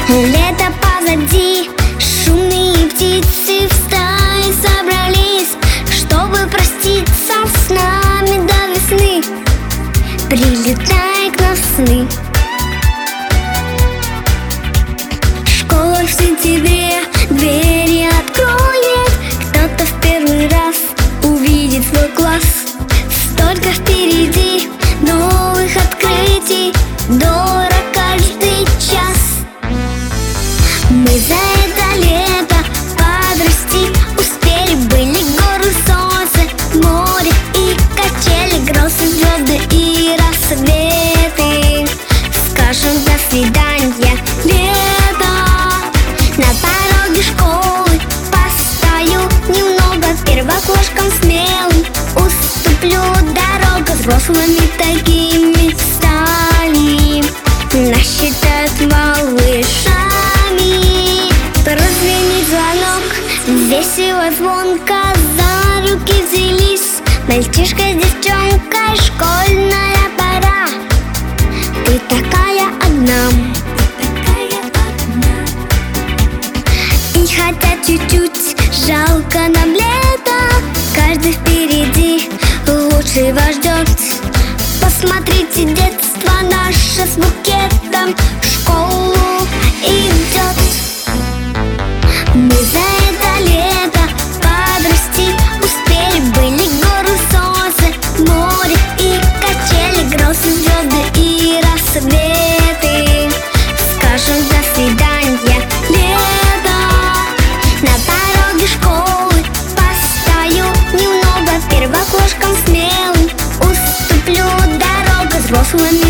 Лето позади, шумные птицы в стае собрались, чтобы проститься с нами до весны. Прилетай к нам в сны. Школа в сентябре двери откроет, кто-то в первый раз увидит свой класс. Столько впереди новых открытий, дорог каждый час. Мы за это лето подрасти успели. Были горы, солнце, море и качели, грозы, звезды и рассветы. Скажем до свидания, лето. На пороге школы постою немного, первоклашкам смелым уступлю дорогу. Взрослыми такими стали, нас считают малышами. Прозвенит звонок, весело, звонко за руки взялись. Мальчишка с девчонкой, школьная пора. Ты такая одна, и хотя чуть-чуть жалко нам лето, каждый впереди лучший вас ждет. Посмотрите, детство наше с букетом в школу идет. Мы за это лето подрасти успели. Были горы, солнце, море и качели, грозы, звезды и рассветы. Скажем до свидания, лето. На пороге школы постою немного, первоклашкам смелым уступлю дорогу. Взрослыми